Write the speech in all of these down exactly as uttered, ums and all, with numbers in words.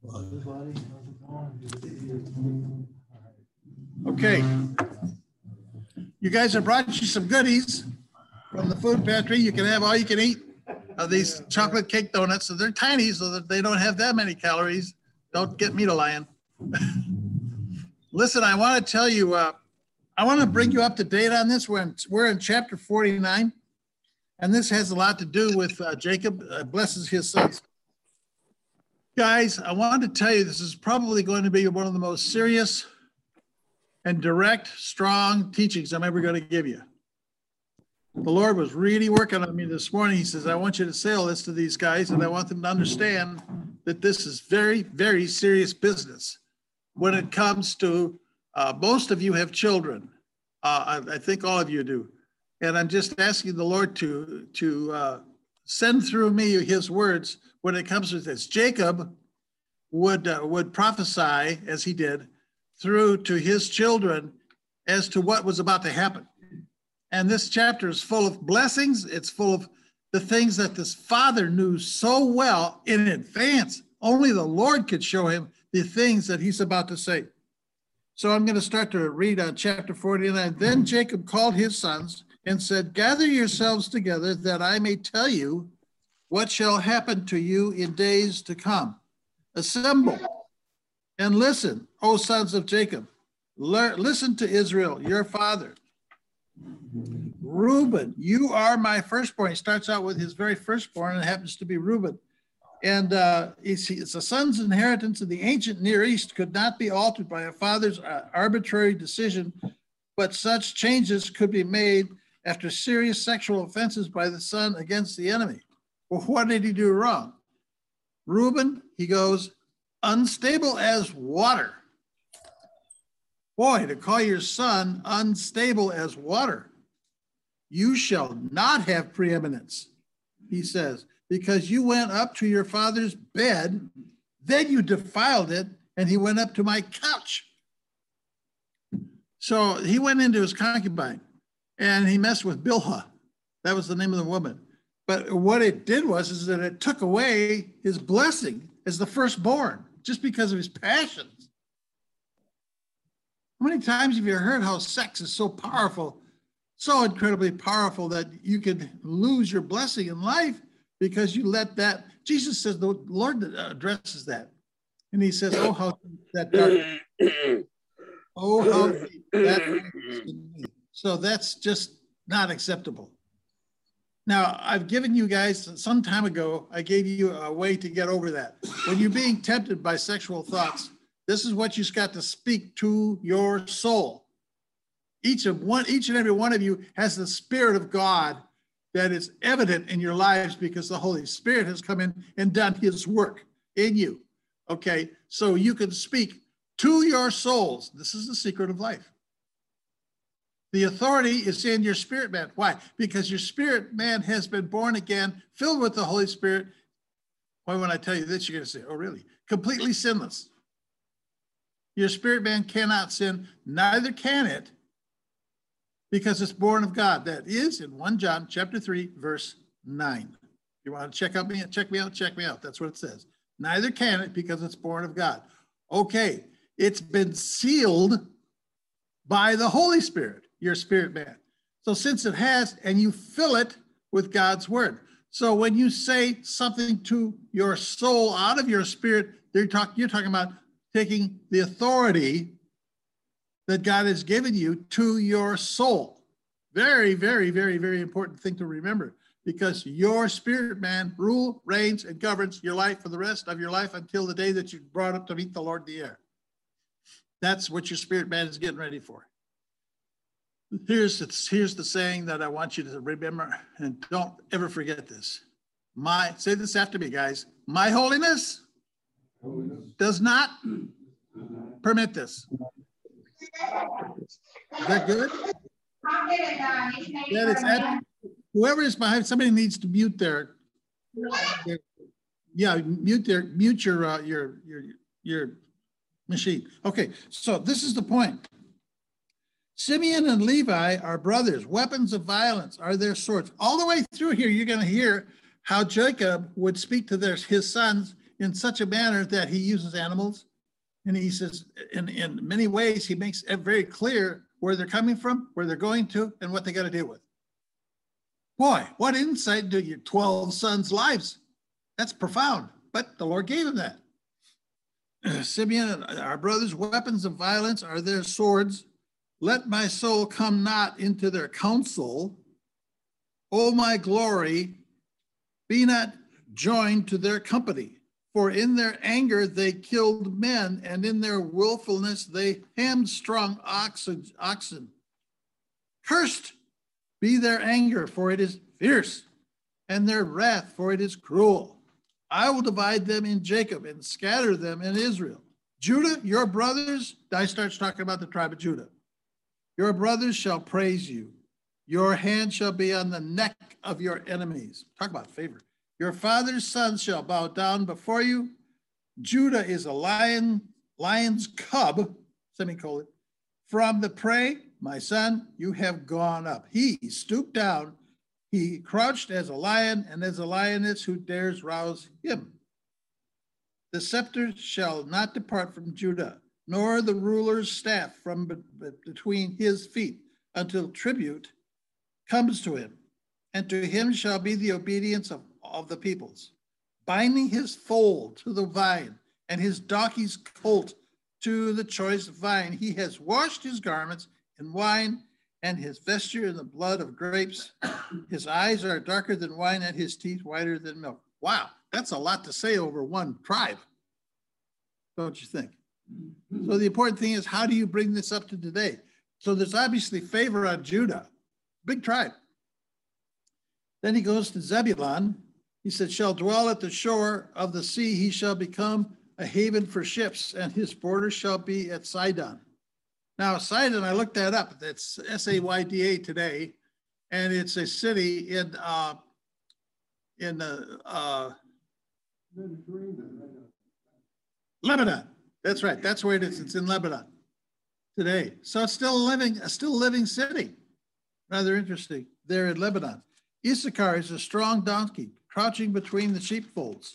Okay. You guys have brought you some goodies from the food pantry. You can have all you can eat of these chocolate cake donuts. So they're tiny so that they don't have that many calories. Don't get me to lying. Listen, I want to tell you, uh, I want to bring you up to date on this. We're in, we're in chapter forty-nine, and this has a lot to do with uh, Jacob uh, blesses his sons. Guys, I wanted to tell you this is probably going to be one of the most serious and direct, strong teachings I'm ever going to give you. The Lord was really working on me this morning. He says, I want you to say all this to these guys, and I want them to understand that this is very, very serious business when it comes to, uh, most of you have children. Uh, I, I think all of you do. And I'm just asking the Lord to, to uh, send through me his words when it comes to this. Jacob would, uh, would prophesy, as he did, through to his children as to what was about to happen. And this chapter is full of blessings. It's full of the things that this father knew so well in advance. Only the Lord could show him the things that he's about to say. So I'm going to start to read on chapter forty-nine. Then Jacob called his sons and said, gather yourselves together that I may tell you what shall happen to you in days to come. Assemble and listen, O sons of Jacob. Learn, listen to Israel, your father. Reuben, you are my firstborn. He starts out with his very firstborn, and it happens to be Reuben. And uh, it's, it's a son's inheritance in the ancient Near East could not be altered by a father's uh, arbitrary decision, but such changes could be made after serious sexual offenses by the son against the enemy. Well, what did he do wrong? Reuben, he goes, unstable as water. Boy, to call your son unstable as water. You shall not have preeminence, he says, because you went up to your father's bed, then you defiled it, and he went up to my couch. So he went into his concubine, and he messed with Bilhah. That was the name of the woman. But what it did was is that it took away his blessing as the firstborn, just because of his passions. How many times have you heard how sex is so powerful, so incredibly powerful that you could lose your blessing in life because you let that? Jesus says the Lord addresses that. And he says, oh, how that dark. Oh, how that. So that's just not acceptable. Now, I've given you guys some time ago, I gave you a way to get over that. When you're being tempted by sexual thoughts, this is what you've got to speak to your soul. Each of one, each and every one of you has the Spirit of God that is evident in your lives because the Holy Spirit has come in and done his work in you. Okay, so you can speak to your souls. This is the secret of life. The authority is in your spirit man. Why? Because your spirit man has been born again, filled with the Holy Spirit. Why, when I tell you this, you're going to say, oh, really? Completely sinless. Your spirit man cannot sin, neither can it, because it's born of God. That is in First John chapter three, verse nine. You want to check out me, check me out, check me out. That's what it says. Neither can it because it's born of God. Okay, it's been sealed by the Holy Spirit, your spirit man. So since it has, and you fill it with God's word. So when you say something to your soul out of your spirit, they're talk, you're talking about taking the authority that God has given you to your soul. Very, very, very, very important thing to remember, because your spirit man rule, reigns, and governs your life for the rest of your life until the day that you're brought up to meet the Lord in the air. That's what your spirit man is getting ready for. Here's, here's the saying that I want you to remember, and don't ever forget this. My, say this after me, guys. My holiness, holiness. does not permit this. Is that good? That is at, whoever is behind, somebody needs to mute their, their yeah, mute their, mute your, uh, your, your, your machine. Okay, so this is the point. Simeon and Levi are brothers. Weapons of violence are their swords. All the way through here, you're going to hear how Jacob would speak to their, his sons in such a manner that he uses animals. And he says, in, in many ways, he makes it very clear where they're coming from, where they're going to, and what they got to deal with. Boy, what insight into your twelve sons' lives. That's profound, but the Lord gave him that. Simeon, our brothers' weapons of violence are their swords. Let my soul come not into their counsel. O my glory, be not joined to their company. For in their anger they killed men, and in their willfulness they hamstrung oxen. oxen. Cursed be their anger, for it is fierce, and their wrath, for it is cruel. I will divide them in Jacob and scatter them in Israel. Judah, your brothers, I starts talking about the tribe of Judah. Your brothers shall praise you. Your hand shall be on the neck of your enemies. Talk about favor. Your father's sons shall bow down before you. Judah is a lion, lion's cub, semicolon. From the prey, my son, you have gone up. He stooped down. He crouched as a lion, and as a lioness who dares rouse him. The scepter shall not depart from Judah, nor the ruler's staff from be between his feet, until tribute comes to him, and to him shall be the obedience of, of the peoples, binding his foal to the vine, and his donkey's colt to the choice vine. He has washed his garments in wine, and his vesture in the blood of grapes. His eyes are darker than wine, and his teeth whiter than milk. Wow, that's a lot to say over one tribe, don't you think? So the important thing is, how do you bring this up to today? So there's obviously favor on Judah, big tribe. Then he goes to Zebulun. He said, shall dwell at the shore of the sea. He shall become a haven for ships, and his border shall be at Sidon. Now, Sidon, I looked that up. That's S A Y D A today, and it's a city in uh, in uh, uh, Lebanon. That's right. That's where it is. It's in Lebanon today. So it's still a living, a still a living city. Rather interesting. There in Lebanon. Issachar is a strong donkey, crouching between the sheepfolds.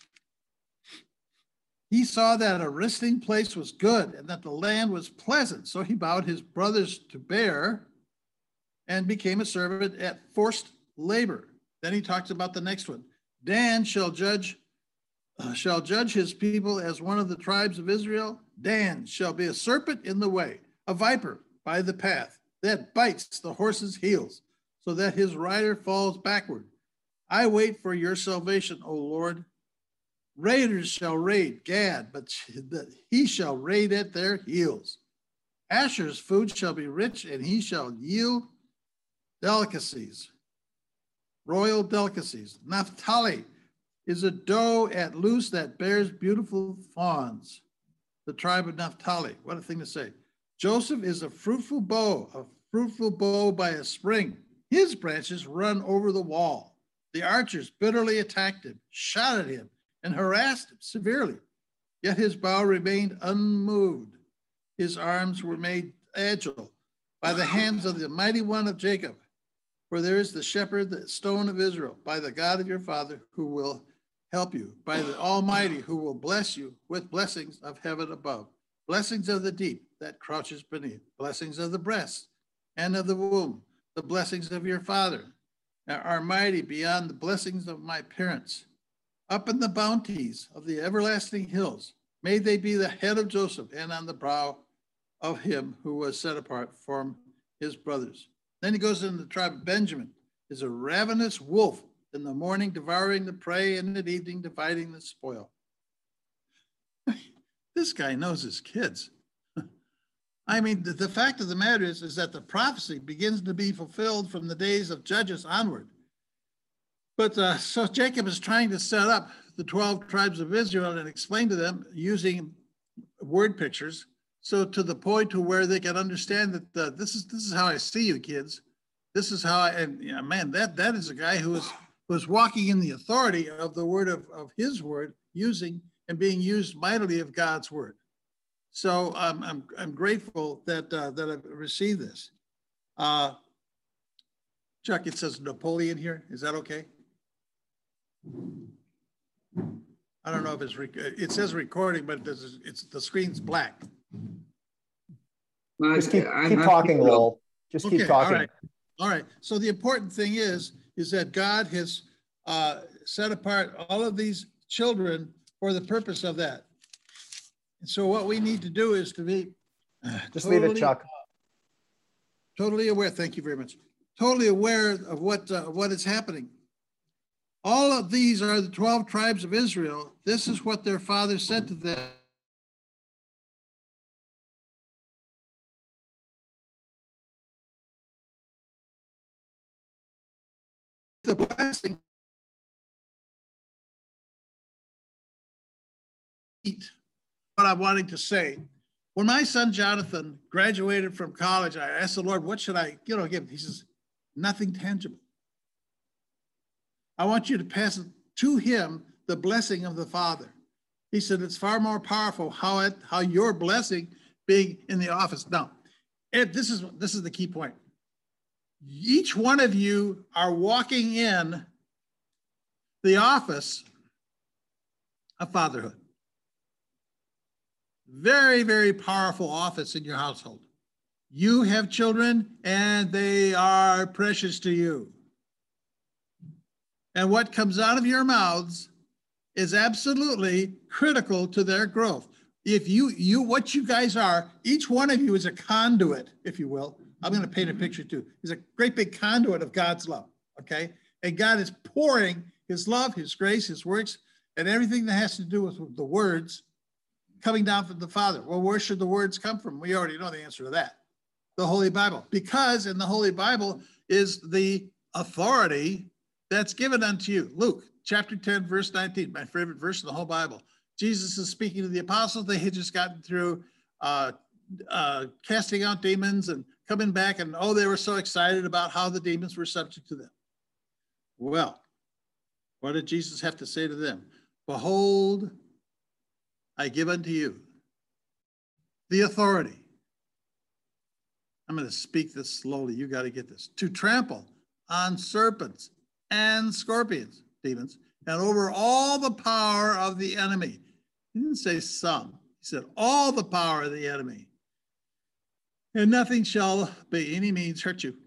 He saw that a resting place was good and that the land was pleasant. So he bowed his brothers to bear and became a servant at forced labor. Then he talks about the next one. Dan shall judge, uh, shall judge his people as one of the tribes of Israel. Dan shall be a serpent in the way, a viper by the path that bites the horse's heels, so that his rider falls backward. I wait for your salvation, O Lord. Raiders shall raid Gad, but he shall raid at their heels. Asher's food shall be rich, and he shall yield delicacies, royal delicacies. Naphtali is a doe at loose that bears beautiful fawns. The tribe of Naphtali, what a thing to say. Joseph is a fruitful bow, a fruitful bow by a spring. His branches run over the wall. The archers bitterly attacked him, shot at him, and harassed him severely. Yet his bow remained unmoved. His arms were made agile by the hands of the mighty one of Jacob. For there is the shepherd, the stone of Israel, by the God of your father, who will help you, by the Almighty, who will bless you with blessings of heaven above, blessings of the deep that crouches beneath, blessings of the breast and of the womb, the blessings of your father are mighty beyond the blessings of my parents. Up in the bounties of the everlasting hills, may they be the head of Joseph and on the brow of him who was set apart from his brothers. Then he goes into the tribe of Benjamin, is a ravenous wolf, in the morning devouring the prey, and at evening dividing the spoil. This guy knows his kids. I mean, the, the fact of the matter is, is that the prophecy begins to be fulfilled from the days of Judges onward. But uh, so Jacob is trying to set up the twelve tribes of Israel and explain to them using word pictures. So to the point to where they can understand that uh, this is this is how I see you, kids. This is how I, and yeah, man, that that is a guy who is who is walking in the authority of the word of, of his word, using and being used mightily of God's word. So um, I'm I'm grateful that uh, that I've received this. Uh, Chuck, it says Napoleon here. Is that okay? I don't know if it's, rec- it says recording, but it's, it's the screen's black. Well, Just keep, I'm keep happy talking, to- Lowell. Just Okay, keep talking. All right. All right. So the important thing is, is that God has uh, set apart all of these children for the purpose of that. And so what we need to do is to be uh, Just totally, leave it, Chuck. totally aware. Thank you very much. Totally aware of what uh, what is happening. All of these are the twelve tribes of Israel. This is what their father said to them. The blessing. What I'm wanting to say. When my son Jonathan graduated from college, I asked the Lord, what should I, you know, give? He says, nothing tangible. I want you to pass to him the blessing of the Father. He said, it's far more powerful how it, how your blessing being in the office. Now, it, this is this is the key point. Each one of you are walking in the office of fatherhood. Very, very powerful office in your household. You have children and they are precious to you. And what comes out of your mouths is absolutely critical to their growth. If you, you, what you guys are, each one of you is a conduit, if you will. I'm going to paint a picture too. He's a great big conduit of God's love, okay? And God is pouring his love, his grace, his works, and everything that has to do with the words coming down from the Father. Well, where should the words come from? We already know the answer to that. The Holy Bible. Because in the Holy Bible is the authority that's given unto you. Luke chapter ten, verse nineteen, my favorite verse in the whole Bible. Jesus is speaking to the apostles. They had just gotten through uh, uh, casting out demons and coming back, and oh, they were so excited about how the demons were subject to them. Well, what did Jesus have to say to them? Behold, I give unto you the authority. I'm going to speak this slowly. You got to get this. To trample on serpents and scorpions, demons, and over all the power of the enemy. He didn't say some. He said all the power of the enemy. And nothing shall by any means hurt you.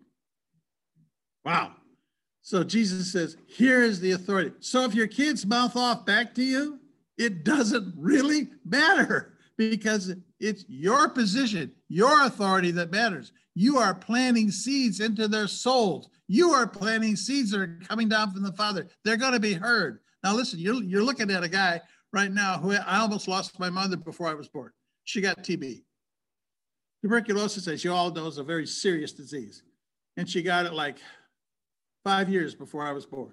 Wow. So Jesus says, here is the authority. So if your kids mouth off back to you, it doesn't really matter because it's your position, your authority that matters. You are planting seeds into their souls. You are planting seeds that are coming down from the Father. They're going to be heard. Now, listen, you're, you're looking at a guy right now who I almost lost my mother before I was born. She got T B. Tuberculosis, as you all know, is a very serious disease. And she got it like five years before I was born.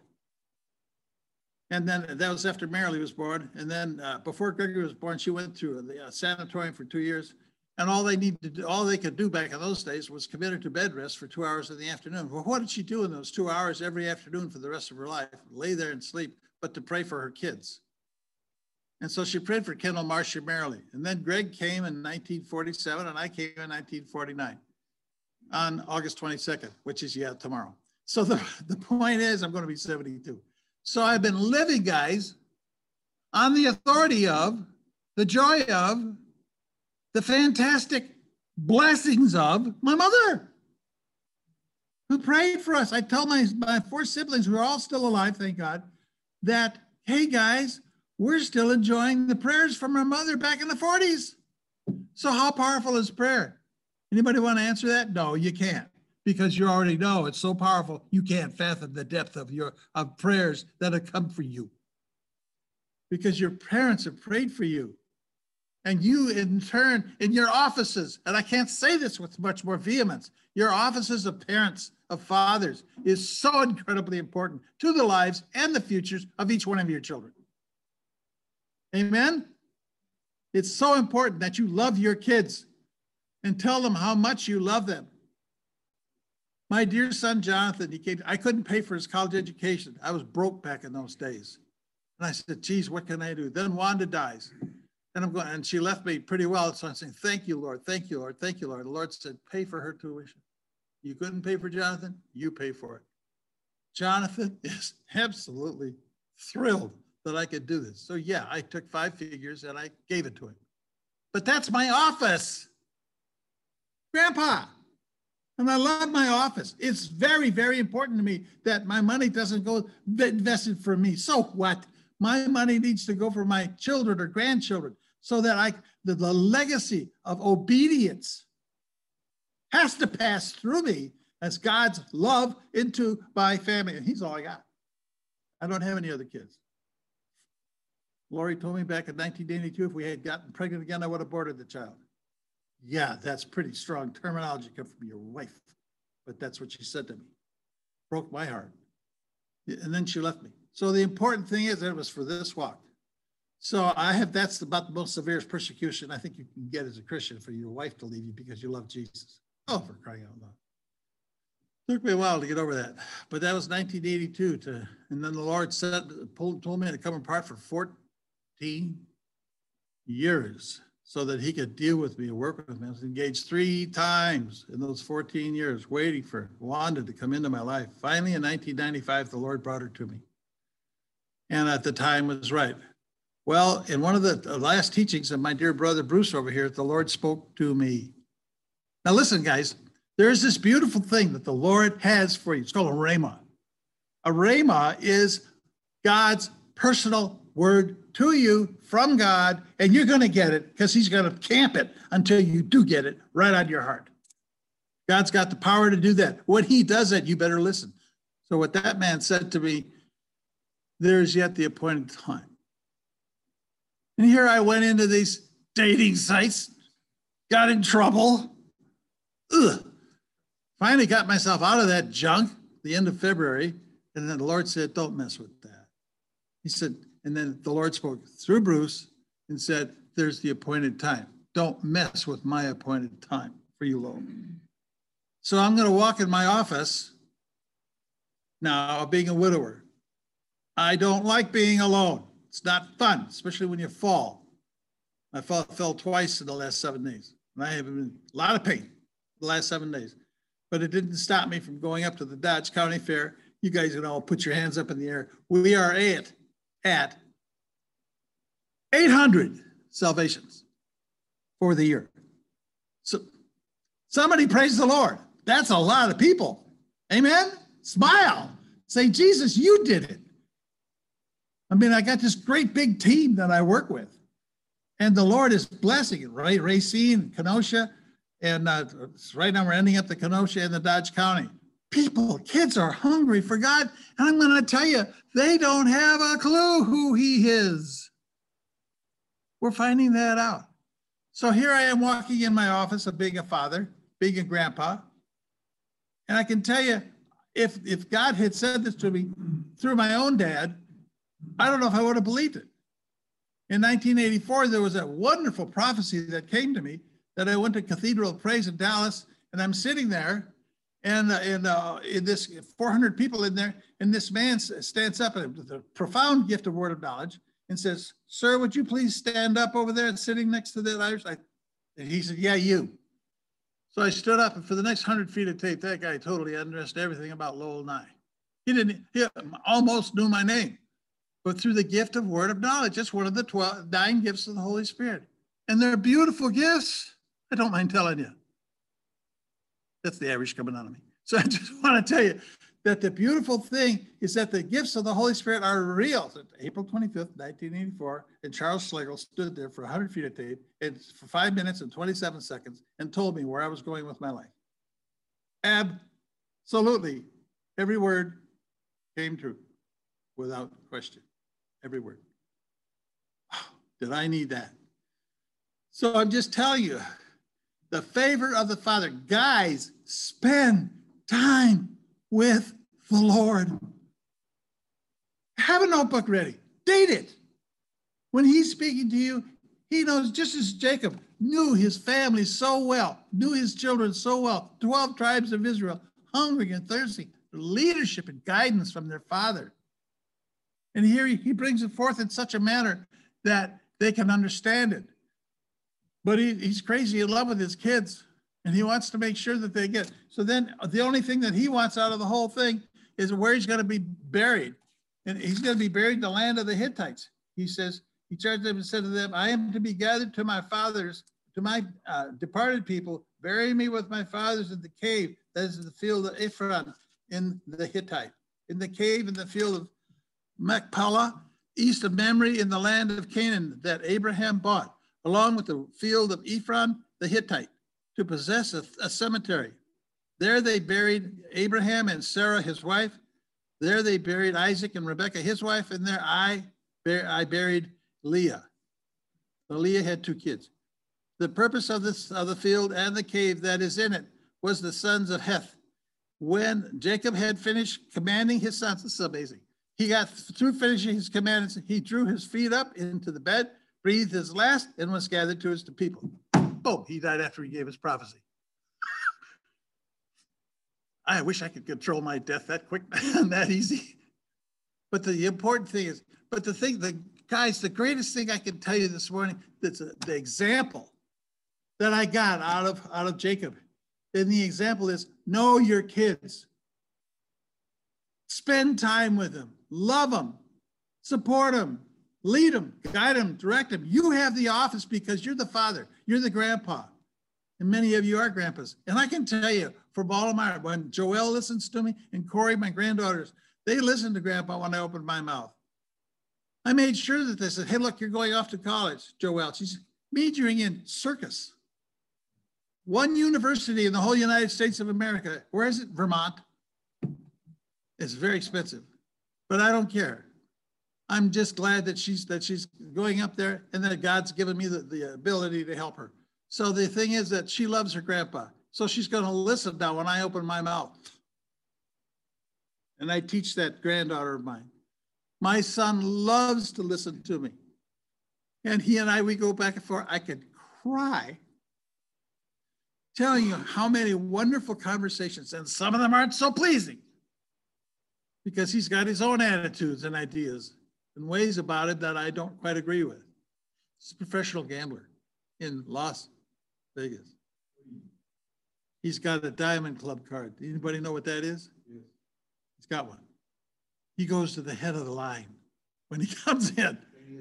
And then that was after Marilee was born. And then uh, before Gregory was born, she went through the uh, sanatorium for two years. And all they needed to do, all they could do back in those days was commit her to bed rest for two hours in the afternoon. Well, what did she do in those two hours every afternoon for the rest of her life? Lay there and sleep, but to pray for her kids. And so she prayed for Kendall, Marcia, Marilee. And then Greg came in nineteen forty-seven, and I came in nineteen forty-nine on August twenty-second, which is yeah, tomorrow. So the, the point is, I'm going to be seventy-two. So I've been living, guys, on the authority of, the joy of, the fantastic blessings of my mother, who prayed for us. I tell my, my four siblings, who are all still alive, thank God, that, hey, guys, we're still enjoying the prayers from our mother back in the forties. So how powerful is prayer? Anybody want to answer that? No, you can't. Because you already know it's so powerful, you can't fathom the depth of your of prayers that have come for you. Because your parents have prayed for you. And you in turn, in your offices, and I can't say this with much more vehemence, your offices of parents, of fathers, is so incredibly important to the lives and the futures of each one of your children. Amen? It's so important that you love your kids and tell them how much you love them. My dear son, Jonathan, he came, I couldn't pay for his college education. I was broke back in those days. And I said, geez, what can I do? Then Wanda dies. And I'm going, and she left me pretty well. So I'm saying, thank you, Lord. Thank you, Lord. Thank you, Lord. The Lord said, pay for her tuition. You couldn't pay for Jonathan? You pay for it. Jonathan is absolutely thrilled that I could do this. So yeah, I took five figures and I gave it to him. But that's my office, Grandpa. And I love my office. It's very, very important to me that my money doesn't go invested for me. So what? My money needs to go for my children or grandchildren so that I, the, the legacy of obedience has to pass through me as God's love into my family. And he's all I got. I don't have any other kids. Lori told me back in nineteen eighty-two, if we had gotten pregnant again, I would have aborted the child. Yeah, that's pretty strong terminology come from your wife, but that's what she said to me. Broke my heart. And then she left me. So the important thing is that it was for this walk. So I have, that's about the most severest persecution I think you can get as a Christian, for your wife to leave you because you love Jesus. Oh, for crying out loud. Took me a while to get over that, but that was nineteen eighty-two. To, and then the Lord said, told, told me to come apart for fourteen years so that he could deal with me and work with me. I was engaged three times in those fourteen years, waiting for Wanda to come into my life. Finally, in nineteen ninety-five, the Lord brought her to me. And at the time was right. Well, in one of the last teachings of my dear brother Bruce over here, the Lord spoke to me. Now listen, guys, there's this beautiful thing that the Lord has for you. It's called a rhema. A rhema is God's personal word to you from God, and you're going to get it because he's going to camp it until you do get it right on your heart. God's got the power to do that. When he does that, you better listen. So what that man said to me, there's yet the appointed time. And here I went into these dating sites, got in trouble. Ugh. Finally got myself out of that junk the end of February. And then the Lord said, don't mess with that. He said, and then the Lord spoke through Bruce and said, there's the appointed time. Don't mess with my appointed time for you, Lord. So I'm going to walk in my office now, being a widower. I don't like being alone. It's not fun, especially when you fall. I fell, fell twice in the last seven days. And I have been in a lot of pain the last seven days. But it didn't stop me from going up to the Dodge County Fair. You guys can all put your hands up in the air. We are at, at eight hundred salvations for the year. So somebody praise the Lord. That's a lot of people. Amen? Smile. Say, Jesus, you did it. I mean, I got this great big team that I work with. And the Lord is blessing it, right? Racine, Kenosha. And uh, right now we're ending up the Kenosha and the Dodge County. People, kids are hungry for God. And I'm going to tell you, they don't have a clue who he is. We're finding that out. So here I am walking in my office of being a father, being a grandpa. And I can tell you, if, if God had said this to me through my own dad, I don't know if I would have believed it. In nineteen eighty-four, there was a wonderful prophecy that came to me that I went to Cathedral of Praise in Dallas, and I'm sitting there, and uh, in, uh, in this four hundred people in there, and this man stands up with a profound gift of word of knowledge and says, sir, would you please stand up over there and sitting next to that Irish? I, and he said, yeah, you. So I stood up, and for the next hundred feet of tape, that guy totally understood everything about Lowell Nye. He didn't, he almost knew my name, but through the gift of word of knowledge. It's one of the twelve, nine gifts of the Holy Spirit. And they're beautiful gifts. I don't mind telling you. That's the Irish coming out of me. So I just want to tell you that the beautiful thing is that the gifts of the Holy Spirit are real. So April twenty-fifth, nineteen eighty-four, and Charles Schlegel stood there for one hundred feet of tape and for five minutes and twenty-seven seconds and told me where I was going with my life. Absolutely. Every word came true without question. Every word. Oh, did I need that? So I'm just telling you, the favor of the Father. Guys, spend time with the Lord. Have a notebook ready. Date it. When he's speaking to you, he knows, just as Jacob knew his family so well, knew his children so well, twelve tribes of Israel, hungry and thirsty, leadership and guidance from their father. And here he, he brings it forth in such a manner that they can understand it. But he, he's crazy in love with his kids, and he wants to make sure that they get. So then the only thing that he wants out of the whole thing is where he's going to be buried. And he's going to be buried in the land of the Hittites. He says, he charged them and said to them, I am to be gathered to my fathers, to my uh, departed people. Bury me with my fathers in the cave that is in the field of Ephron in the Hittite, in the cave in the field of Machpelah, east of Mamre in the land of Canaan that Abraham bought, along with the field of Ephron the Hittite, to possess a, a cemetery. There they buried Abraham and Sarah, his wife. There they buried Isaac and Rebekah, his wife, and there I, I buried Leah. So Leah had two kids. The purpose of this of the field and the cave that is in it was the sons of Heth. When Jacob had finished commanding his sons, this is amazing. He got through finishing his commandments. He drew his feet up into the bed, breathed his last, and was gathered to his people. Boom, he died after he gave his prophecy. I wish I could control my death that quick and that easy. But the important thing is, but the thing, the guys, the greatest thing I can tell you this morning, that's a, the example that I got out of, out of Jacob. And the example is, know your kids. Spend time with them, love them, support them, lead them, guide them, direct them. You have the office because you're the father, you're the grandpa. And many of you are grandpas. And I can tell you, from all of my, when Joelle listens to me and Corey, my granddaughters, they listen to grandpa when I open my mouth. I made sure that they said, hey, look, you're going off to college, Joelle. She's majoring in circus. One university in the whole United States of America. Where is it? Vermont. It's very expensive, but I don't care. I'm just glad that she's that she's going up there and that God's given me the, the ability to help her. So the thing is that she loves her grandpa. So she's going to listen now when I open my mouth. And I teach that granddaughter of mine. My son loves to listen to me. And he and I, we go back and forth. I could cry telling you how many wonderful conversations, and some of them aren't so pleasing because he's got his own attitudes and ideas and ways about it that I don't quite agree with. He's a professional gambler in Las Vegas. He's got a Diamond Club card. Anybody know what that is? Yes. He's got one. He goes to the head of the line when he comes in.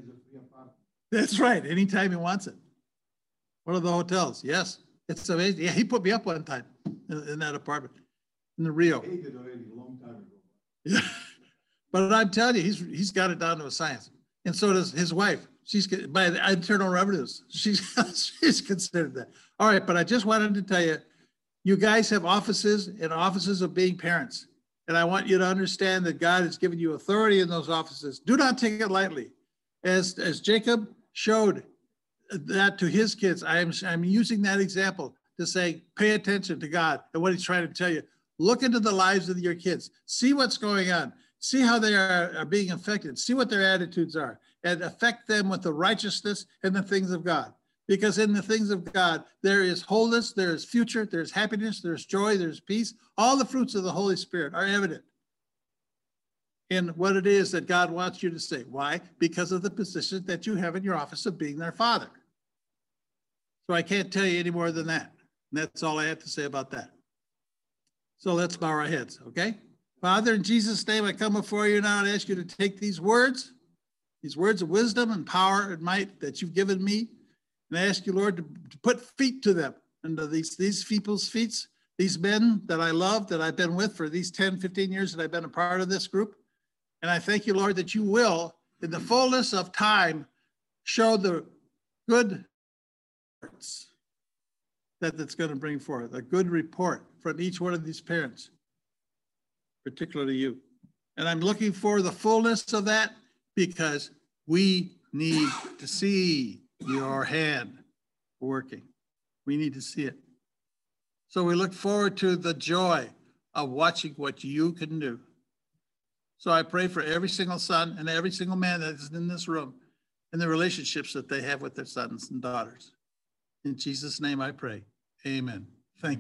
That's right, anytime he wants it. One of the hotels, yes. It's amazing. Yeah, he put me up one time in, in that apartment in the Rio. He did already a long time ago. Yeah, but I'm telling you, he's he's got it down to a science, and so does his wife. She's by the internal revenues. She's she's considered that. All right, but I just wanted to tell you, you guys have offices and offices of being parents, and I want you to understand that God has given you authority in those offices. Do not take it lightly, as as Jacob showed that to his kids. I am I'm using that example to say, pay attention to God and what he's trying to tell you. Look into the lives of your kids. See what's going on. See how they are, are being affected. See what their attitudes are and affect them with the righteousness and the things of God. Because in the things of God, there is wholeness, there is future, there's happiness, there's joy, there's peace. All the fruits of the Holy Spirit are evident in what it is that God wants you to say. Why? Because of the position that you have in your office of being their father. So I can't tell you any more than that. And that's all I have to say about that. So let's bow our heads, okay? Father, in Jesus' name, I come before you now and ask you to take these words, these words of wisdom and power and might that you've given me, and I ask you, Lord, to, to put feet to them, and to these, these people's feet, these men that I love, that I've been with for these ten, fifteen years that I've been a part of this group. And I thank you, Lord, that you will, in the fullness of time, show the good reports that it's going to bring forth, a good report from each one of these parents, particularly you. And I'm looking for the fullness of that because we need to see your hand working. We need to see it. So we look forward to the joy of watching what you can do. So I pray for every single son and every single man that is in this room and the relationships that they have with their sons and daughters. In Jesus' name I pray. Amen.